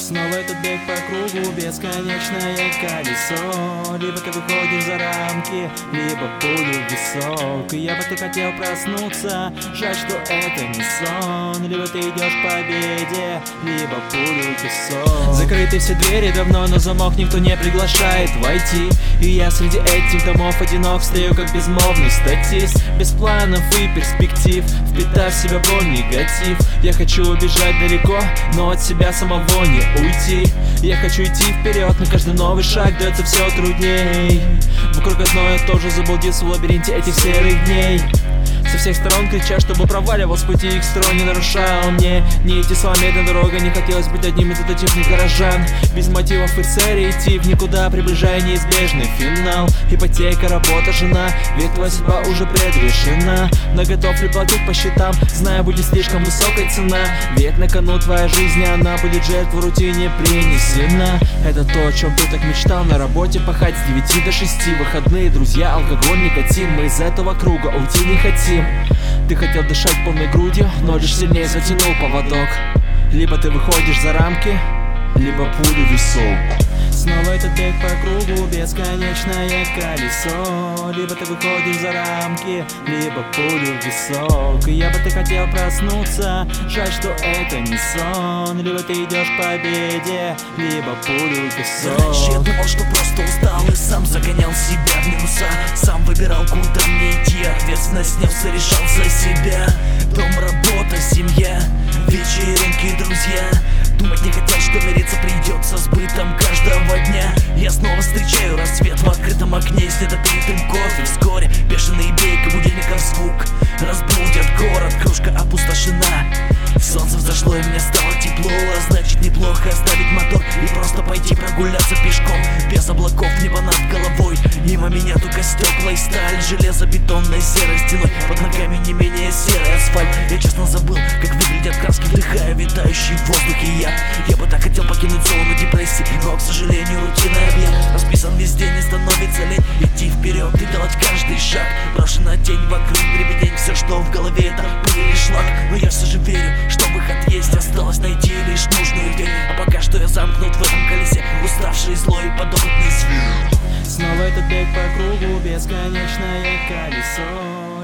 Снова этот бег по кругу, бесконечное колесо. Либо ты выходишь за рамки, либо пулю в висок. И я бы ты хотел проснуться, жаль, что это не сон. Либо ты идешь к победе, либо пулю в песок. Закрыты все двери давно, но замок никто не приглашает войти. И я среди этих домов одинок стою, как безмолвный статист. Без планов и перспектив, впитав в себя боль, негатив. Я хочу убежать далеко, но от себя самого не уйти. Я хочу идти вперед, на каждый новый шаг дается все трудней. Вокруг одно и то же, заблудился в лабиринте этих серых дней. Со всех сторон кричат, чтобы проваливал с пути их строй, не нарушал мне. Не идти сломедная дорога, не хотелось быть одним из дотативных горожан. Без мотивов и цели идти в никуда, приближая неизбежный финал. Ипотека, работа, жена, ведь твоя судьба уже предрешена. Но готов ли платить по счетам, зная, будет слишком высокая цена. Ведь на кону твоя жизнь, и она будет жертву рутине принесена. Это то, о чем ты так мечтал, на работе пахать с 9 до 6. Выходные, друзья, алкоголь, никотин. Мы из этого круга уйти не хотим. Ты хотел дышать полной грудью, но лишь сильнее затянул поводок. Либо ты выходишь за рамки, либо пулю в висок. Снова этот бег по кругу, бесконечное колесо. Либо ты выходишь за рамки, либо пулю в висок. И я бы ты хотел проснуться, жаль, что это не сон. Либо ты идешь к победе, либо пулю в песок. Раньше я думал, что просто устал и сам загонял себя в минуса. Сам выбирал, куда мне идти, ответственность снялся, решал за себя. Дом, работа, семья, вечеринки, друзья. Думать не хотел, что мириться придется с бытом каждого дня. Я снова встречаю рассвет в открытом окне, с недопитым кофе. Вскоре бешеный бег и будильников звук разбудят город, кружка опустошена. Солнце взошло и мне стало тепло, а значит неплохо оставить мотор и просто пойти прогуляться пешком. Без облаков, небо над головой, мимо меня только стекла и сталь. Железобетонной серой стеной, под ногами не менее серый асфальт. Я честно забыл, как выглядят краски, вдыхая витающий в воздухе. Я бы так хотел покинуть зону депрессии, но, к сожалению, рутинный объект расписан везде, не становится лень идти вперед и делать каждый шаг. Брошена тень вокруг, дребедень, все, что в голове, это пыль или шлак. Но я все же верю, что выход есть, осталось найти лишь нужную дверь. А пока что я замкнут в этом колесе, уставший, злой и подопытный зверь. Снова этот бег по кругу, бесконечное колесо.